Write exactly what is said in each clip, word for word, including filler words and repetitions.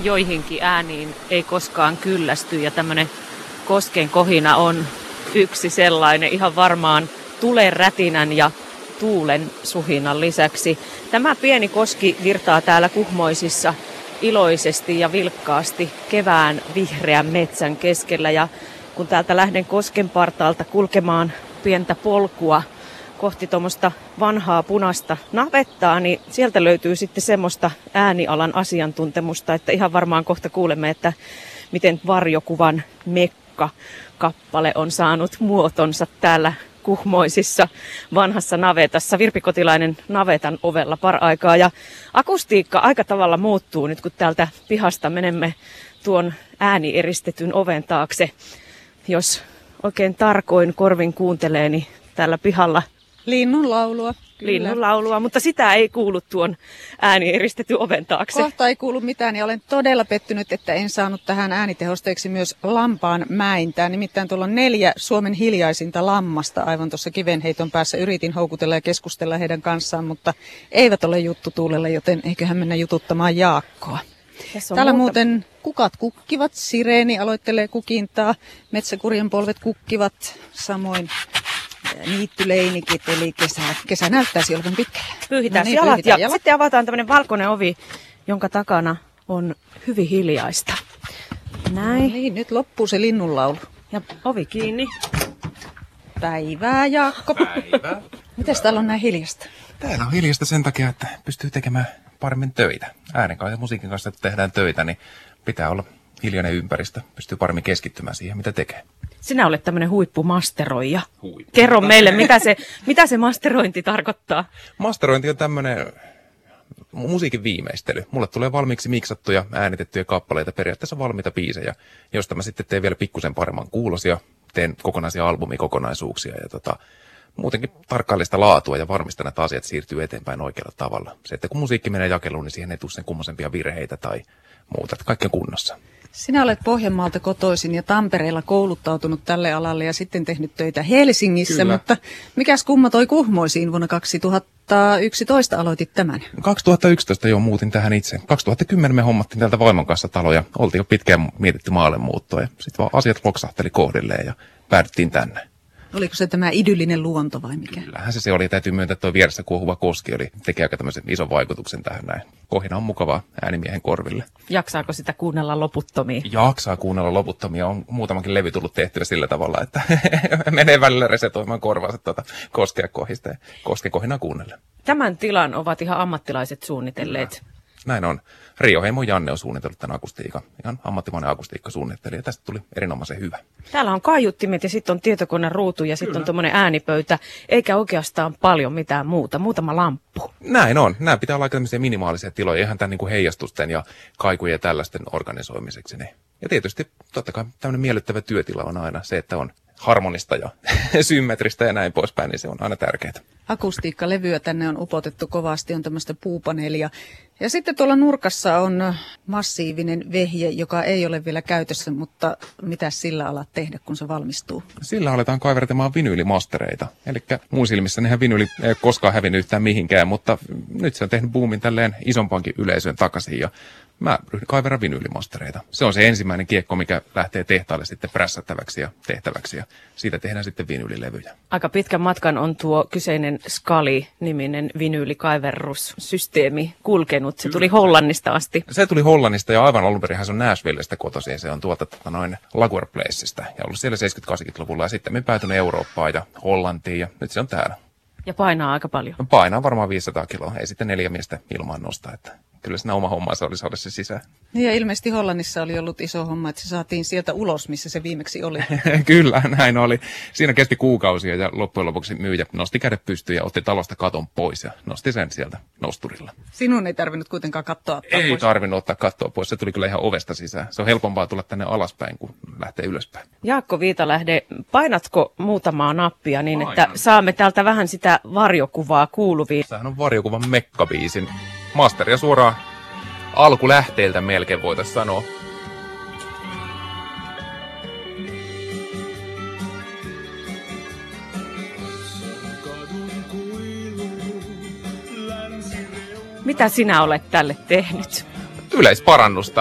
joihinkin ääniin ei koskaan kyllästy ja tämmöinen kosken kohina on yksi sellainen ihan varmaan tulen rätinän ja tuulen suhinan lisäksi. Tämä pieni koski virtaa täällä Kuhmoisissa iloisesti ja vilkkaasti kevään vihreän metsän keskellä. Ja kun täältä lähden kosken partaalta kulkemaan pientä polkua kohti tuommoista vanhaa punaista navettaa, niin sieltä löytyy sitten semmoista äänialan asiantuntemusta, että ihan varmaan kohta kuulemme, että miten varjokuvan Mekka-kappale on saanut muotonsa täällä Kuhmoisissa vanhassa navetassa, Virpi-Kotilainen navetan ovella paraikaa. Ja akustiikka aika tavalla muuttuu nyt, kun täältä pihasta menemme tuon äänieristetyn oven taakse. Jos oikein tarkoin korvin kuuntelee, niin täällä pihalla linnun laulua. Linnun laulua, mutta sitä ei kuulu tuon äänieristetyn oven taakse. Kohta ei kuulu mitään ja olen todella pettynyt, että en saanut tähän äänitehosteeksi myös lampaan mäintää. Nimittäin tuolla on neljä Suomen hiljaisinta lammasta aivan tuossa kivenheiton päässä. Yritin houkutella ja keskustella heidän kanssaan, mutta eivät ole juttutuulella, joten eiköhän mennä jututtamaan Jaakkoa. Täällä muuta... muuten kukat kukkivat, sireeni aloittelee kukintaa, metsäkurjen polvet kukkivat, samoin niittyleinikit, eli kesä, kesä näyttäisi olevan pitkällä. Pyyhitään no niin, jalat ja jalat. Sitten avataan tämmöinen valkoinen ovi, jonka takana on hyvin hiljaista. Näin. No niin, nyt loppuu se linnunlaulu. Ja ovi kiinni. Päivää, Jaakko. Päivää. Mites täällä on näin hiljasta? Täällä on hiljasta sen takia, että pystyy tekemään paremmin töitä. Äänen kanssa ja musiikin kanssa, että tehdään töitä, niin pitää olla hiljainen ympäristö. Pystyy paremmin keskittymään siihen, mitä tekee. Sinä olet tämmöinen huippumasteroija. Huippu. Kerro meille, mitä se, mitä se masterointi tarkoittaa? Masterointi on tämmöinen musiikin viimeistely. Mulle tulee valmiiksi miksattuja, äänitettyjä kappaleita, periaatteessa valmiita biisejä, josta mä sitten teen vielä pikkusen paremman kuulosia, teen kokonaisia albumikokonaisuuksia ja tota, muutenkin tarkkaillista laatua ja varmistan, että asiat siirtyy eteenpäin oikealla tavalla. Se, että kun musiikki menee jakeluun, niin siihen ei tule sen kummosempia virheitä tai muuta, että kaikki on kunnossa. Sinä olet Pohjanmaalta kotoisin ja Tampereella kouluttautunut tälle alalle ja sitten tehnyt töitä Helsingissä, Kyllä. mutta mikäs kumma toi Kuhmoisiin vuonna kaksituhattayksitoista aloitit tämän? kaksituhattayksitoista jo muutin tähän itse. kaksituhattakymmenen me hommattiin täältä vaimon kanssa taloja. Oltiin jo pitkään mietitty maalle muuttoa ja sitten vaan asiat loksahteli kohdilleen ja päädyttiin tänne. Oliko se tämä idyllinen luonto vai mikä? Kyllähän se se oli. Täytyy myöntää, että tuo vieressä kuohuva koski oli, teki aika tämmöisen ison vaikutuksen tähän näin. Kohina on mukavaa äänimiehen korville. Jaksaako sitä kuunnella loputtomia? Jaksaa kuunnella loputtomia. On muutamankin levy tullut tehtyä sillä tavalla, että menee välillä resetoimaan korvaansa tuota koskea kohista ja kosken kohina kuunnella. Tämän tilan ovat ihan ammattilaiset suunnitelleet. Kyllä. Näin on. Rio Heimo Janne on suunnitellut tämän akustiikan. Ihan ammattimainen akustiikkasuunnittelija. Tästä tuli erinomaisen hyvä. Täällä on kaiuttimet ja sitten on tietokoneen ruutu ja sitten on tuommoinen äänipöytä. Eikä oikeastaan paljon mitään muuta. Muutama lamppu. Näin on. Nämä pitää olla aika tämmöisiä minimaalisia tiloja. Ihan tämän niin kuin heijastusten ja kaikujen ja tällaisten organisoimiseksi. Ja tietysti totta kai tämmöinen miellyttävä työtila on aina se, että on harmonista ja symmetristä ja näin poispäin, niin se on aina tärkeää. Akustiikkalevyä tänne on upotettu kovasti, on tämmöistä puupaneelia. Ja sitten tuolla nurkassa on massiivinen vehje, joka ei ole vielä käytössä, mutta mitä sillä alat tehdä, kun se valmistuu? Sillä aletaan kaivertamaan vinyylimastereita. Eli mun silmissä nehän vinyyli ei ole koskaan hävinnyt yhtään mihinkään, mutta nyt se on tehnyt boomin tälleen isompaankin yleisöön takaisin ja mä ryhdyn kaiverran vinyylimastereita. Se on se ensimmäinen kiekko, mikä lähtee tehtaalle sitten prässättäväksi ja tehtäväksi ja siitä tehdään sitten vinyylilevyjä. Aika pitkän matkan on tuo kyseinen Skali-niminen vinyylikaiverrussysteemi kulkenut. Se tuli Hollannista asti. Se tuli Hollannista ja aivan alun perin se on Nashvillestä kotoisin. Se on tuolta tota, noin Laguer Placeista ja ollut siellä seitsemänkymmentä-kahdeksankymmentäluvulla ja sitten me päätynyt Eurooppaan ja Hollantiin ja nyt se on täällä. Ja painaa aika paljon. Painaa varmaan viisisataa kiloa, ei sitten neljä miestä ilmaan nostaa, että kyllä siinä oma hommansa oli saada se sisään. Ja ilmeisesti Hollannissa oli ollut iso homma, että se saatiin sieltä ulos, missä se viimeksi oli. Kyllä, näin oli. Siinä kesti kuukausia ja loppujen lopuksi myyjä nosti kädet pystyyn ja otti talosta katon pois ja nosti sen sieltä nosturilla. Sinun ei tarvinnut kuitenkaan kattoa ottaa Ei pois. tarvinnut ottaa kattoa pois, se tuli kyllä ihan ovesta sisään. Se on helpompaa tulla tänne alaspäin kuin lähtee ylöspäin. Jaakko Viitalähde, painatko muutamaa nappia niin, Painan. että saamme täältä vähän sitä varjokuvaa kuuluviin? Sehän on varjokuvan Mekka-biisin masteria suoraan alkulähteiltä melkein voitaisiin sanoa. Mitä sinä olet tälle tehnyt? Yleisparannusta.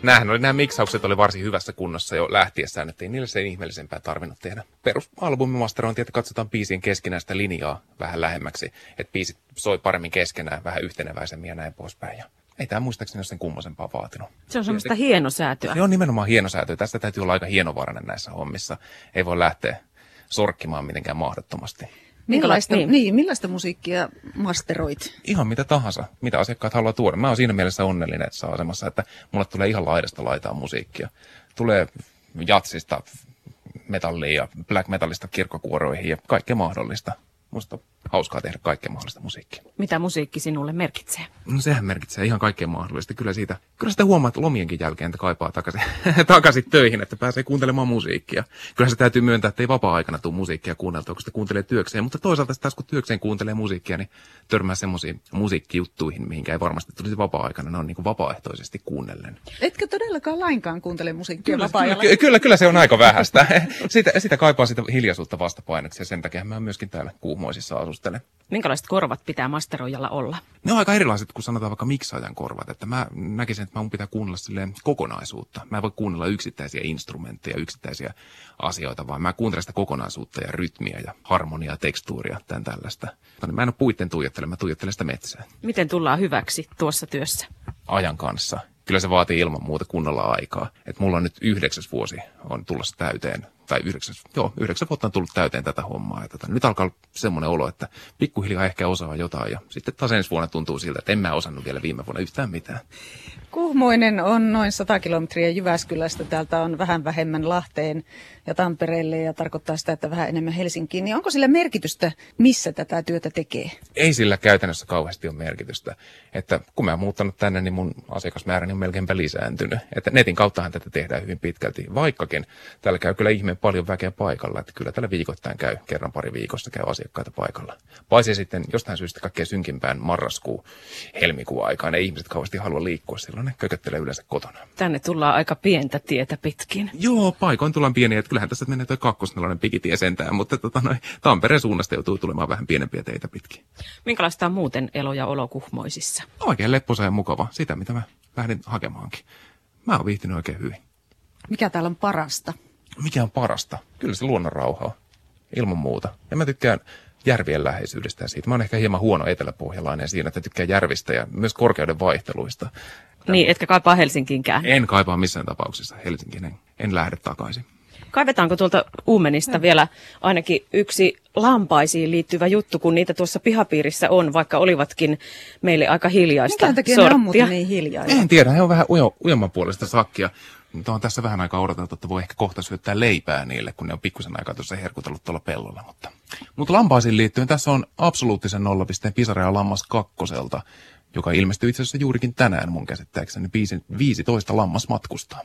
Nämähän oli, nämä miksaukset oli varsin hyvässä kunnossa jo lähtiessään, ettei niille sen ihmeellisempää tarvinnut tehdä. Perusalbumimasterointi, että katsotaan biisien keskinäistä linjaa vähän lähemmäksi, että biisit soi paremmin keskenään, vähän yhteneväisemmin ja näin poispäin. Ja ei tämä muistaakseni ole sen kummosempaa vaatinut. Se on semmoista hienosäätöä. Se on nimenomaan hienosäätöä. Tästä täytyy olla aika hienovarainen näissä hommissa. Ei voi lähteä sorkkimaan mitenkään mahdottomasti. Millaista, niin. niin, millaista musiikkia masteroit? Ihan mitä tahansa, mitä asiakkaat haluaa tuoda. Mä oon siinä mielessä onnellinen tässä asemassa, että mulle tulee ihan laidasta laitaa musiikkia. Tulee jatsista, metallia ja black metallista kirkkokuoroihin ja kaikkea mahdollista. Musta on hauskaa tehdä kaikkea mahdollista musiikkia. Mitä musiikki sinulle merkitsee? No sehän merkitsee ihan kaikkea mahdollista. Kyllä siitä, kyllä sitä huomaa, että lomienkin jälkeen että kaipaa takaisin, takaisin töihin, että pääsee kuuntelemaan musiikkia. Kyllä se täytyy myöntää, että ei vapaa-aikana tule musiikkia kuunneltua, kun sitä kuuntelee työkseen. Mutta toisaalta taas kun työkseen kuuntelee musiikkia, niin törmää semmoisiin musiikkijuttuihin, mihinkä ei varmasti tulisi vapaa-aikana. Ne on niin kuin vapaaehtoisesti kuunnellen. Etkö todellakaan lainkaan kuuntele musiikkia Kyllä, vapaa-ajalla? kyllä, kyllä, kyllä se on aika vähäistä. Sitä, sitä kaipaa sitä hiljaisuutta vastapainoksi ja sen takia mä myöskin täällä kuumoisissa asustelen. Minkälaiset korvat pitää masteroijalla olla? Ne on aika erilaiset kuin sanotaan vaikka miksaajan korvat, että mä näkisin, että mun pitää kuunnella silleen kokonaisuutta. Mä en voi kuunnella yksittäisiä instrumentteja, yksittäisiä asioita, vaan mä kuuntelen sitä kokonaisuutta ja rytmiä ja harmoniaa, tekstuuria, tämän tällaista. Mä en ole puitten tuijottele, mä tuijottelen sitä metsää. Miten tullaan hyväksi tuossa työssä? Ajan kanssa. Kyllä se vaatii ilman muuta kunnolla aikaa. Et mulla on nyt yhdeksäs vuosi on tulossa täyteen, tai yhdeksäs, joo, yhdeksän vuotta on tullut täyteen tätä hommaa. Ja tota, nyt alkaa olla semmoinen olo, että pikkuhiljaa ehkä osaa jotain ja sitten taas ensi vuonna tuntuu siltä, että en mä osannut vielä viime vuonna yhtään mitään. Kuhmoinen on noin sata kilometriä Jyväskylästä. Täältä on vähän vähemmän Lahteen ja Tampereelle ja tarkoittaa sitä, että vähän enemmän Helsinkiin. Niin onko sillä merkitystä, missä tätä työtä tekee? Ei sillä käytännössä kauheasti ole merkitystä. Että kun mä oon muuttanut tänne, niin mun asiakasmääräni on melkeinpä lisääntynyt. Että netin kauttahan tätä tehdään hyvin pitkälti. Vaikkakin täällä käy kyllä ihmeen paljon väkeä paikalla. Että kyllä täällä viikoittain käy, kerran pari viikossa käy asiakkaita paikalla. Paitsi sitten jostain syystä kaikkein synkimpään marraskuu, helmikuun aikaan ne ihmiset kauheasti halua liikkua silloin. Ne kököttelee yleensä kotona. Tänne tullaan aika pientä tietä pitkin. Joo, paikoin tullaan pieniä. Että kyllähän tässä menee toi kakkosnelonen pikitie sentään, mutta tota, noi, Tampereen suunnasta joutuu tulemaan vähän pienempiä teitä pitkin. Minkälaista on muuten elo ja olo Kuhmoisissa? Oikein lepposa ja mukava. Sitä, mitä mä lähdin hakemaankin. Mä oon viihtynyt oikein hyvin. Mikä täällä on parasta? Mikä on parasta? Kyllä se luonnon rauha on. Ilman muuta. Ja mä tykkään järvien läheisyydestä ja siitä. Mä oon ehkä hieman huono eteläpohjalainen siinä, että tykkään järvistä ja myös korkeuden vaihteluista. Niin, etkä kaipaa Helsinkiinkään? En kaipaa missään tapauksessa Helsinkiin. En, en lähde takaisin. Kaivetaanko tuolta Uumenista vielä ainakin yksi lampaisiin liittyvä juttu, kun niitä tuossa pihapiirissä on, vaikka olivatkin meille aika hiljaista Mikä takia sorttia? ne on muuten niin hiljaa? En tiedä, he on vähän ujo, ujomman puolesta sakkia. Mutta on tässä vähän aikaa odoteltu, että voi ehkä kohta syöttää leipää niille, kun ne on pikkusen aikaa tuossa herkutellut tuolla pellolla. Mutta, mutta lampaisiin liittyen tässä on absoluuttisen nollapisteen pisarea lammas kakkoselta, joka ilmestyy itse asiassa juurikin tänään mun käsittääkseni. Biisin viisitoista lammas matkustaa.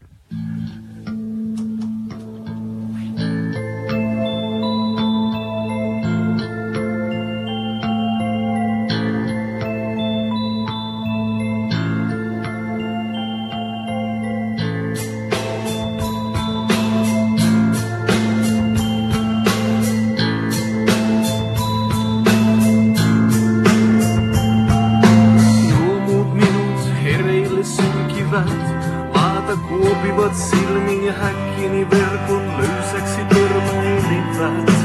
Kuopivat silmin ja häkkini verkon löysäksi törmäilivät.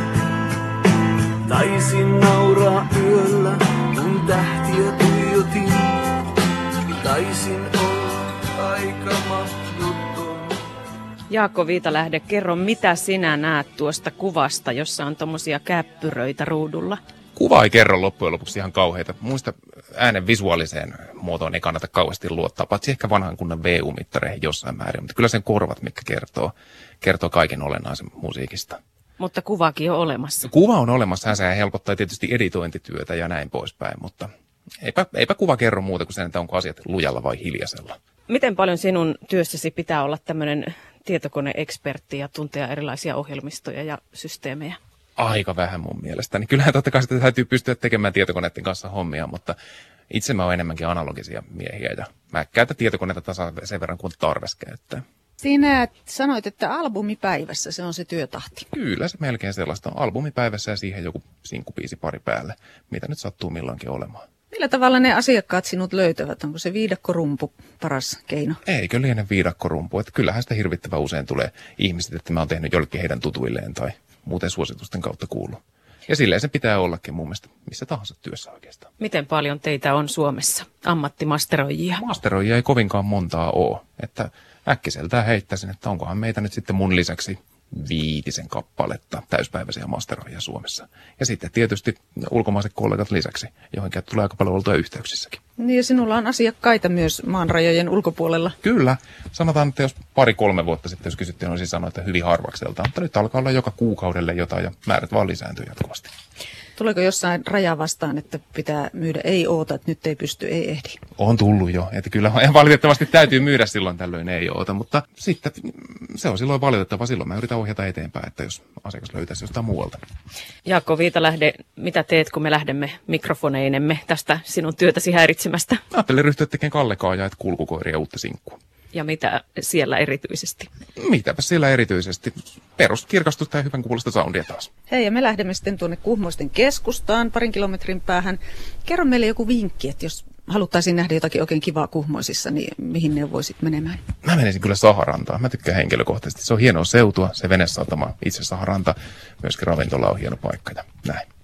Taisin nauraa yöllä, kun tähtiä tuijotin. Taisin olla aika mahdoton. Jaakko Viitalähde, kerro mitä sinä näet tuosta kuvasta, jossa on tommosia käppyröitä ruudulla? Kuva ei kerro loppujen lopuksi ihan kauheita. Muista äänen visuaaliseen muotoon ei kannata kauheasti luottaa, paitsi ehkä vanhan kunnan V U-mittareihin jossain määrin. Mutta kyllä sen korvat, mitkä kertoo, kertoo kaiken olennaisen musiikista. Mutta kuvakin on olemassa. Kuva on olemassa, se helpottaa tietysti editointityötä ja näin poispäin, mutta eipä, eipä kuva kerro muuta kuin sen, että onko asiat lujalla vai hiljaisella. Miten paljon sinun työssäsi pitää olla tämmöinen tietokoneekspertti ja tuntea erilaisia ohjelmistoja ja systeemejä? Aika vähän mun mielestä. Niin kyllähän totta kai sitä täytyy pystyä tekemään tietokoneiden kanssa hommia, mutta itse mä oon enemmänkin analogisia miehiä ja mä käytän tietokoneita tasan sen verran kuin tarves käyttää. Sinä sanoit, että albumipäivässä se on se työtahti. Kyllä se melkein sellaista on. Albumipäivässä ja siihen joku sinkkubiisi pari päälle, mitä nyt sattuu milloinkin olemaan. Millä tavalla ne asiakkaat sinut löytävät? Onko se viidakkorumpu paras keino? Eikö liene viidakkorumpu, että kyllähän sitä hirvittävän usein tulee ihmiset, että mä oon tehnyt jollekin heidän tutuilleen tai muuten suositusten kautta kuullut. Ja silleen se pitää ollakin mun mielestä missä tahansa työssä oikeastaan. Miten paljon teitä on Suomessa, ammattimasteroijia? Masteroijia ei kovinkaan montaa ole, että äkkiseltään heittäisin, että onkohan meitä nyt sitten mun lisäksi viitisen kappaletta täyspäiväisiä masteroijia Suomessa. Ja sitten tietysti ulkomaiset kollegat lisäksi, johonkin tulee aika paljon oltua yhteyksissäkin. Niin ja sinulla on asiakkaita myös maan rajojen ulkopuolella. Kyllä. Sanotaan, että jos pari-kolme vuotta sitten, jos kysyttiin, olisin sanoa, että hyvin harvakselta. Mutta nyt alkaa olla joka kuukaudelle jotain ja määrät vaan lisääntyy jatkuvasti. Tuleeko jossain raja vastaan, että pitää myydä, ei oota, että nyt ei pysty, ei ehdi? On tullut jo, että kyllä valitettavasti täytyy myydä silloin tällöin, ei oota, mutta sitten se on silloin valitettava, silloin mä yritän ohjata eteenpäin, että jos asiakas löytäisi jostain muualta. Jaakko Viitalähde, mitä teet, kun me lähdemme mikrofoneinemme tästä sinun työtäsi häiritsemästä? Mä ajattelin ryhtyä tekemään Kalle-Kaajaa, että kulkukoiria uutta sinkkua. Ja mitä siellä erityisesti? Mitäpä siellä erityisesti? Peruskirkastusta ja hyvän kuulosta soundia taas. Hei, ja me lähdemme sitten tuonne Kuhmoisten keskustaan parin kilometrin päähän. Kerro meille joku vinkki, että jos haluttaisiin nähdä jotakin oikein kivaa Kuhmoisissa, niin mihin ne voisit menemään? Mä menisin kyllä Saharantaan. Mä tykkään henkilökohtaisesti. Se on hienoa seutua, se venesatama, itse Saharanta. Myöskin ravintola on hieno paikka ja näin.